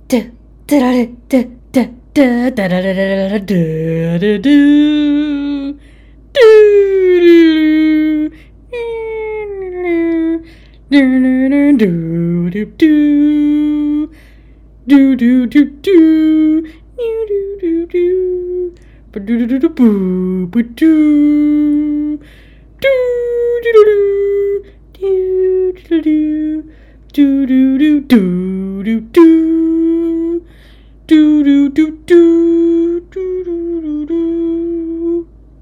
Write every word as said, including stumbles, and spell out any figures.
do, da da da da da da da da da da da da do. Do do do do do do do do do do ba do do do boo ba do do do do do do do do do do do do do do do do do do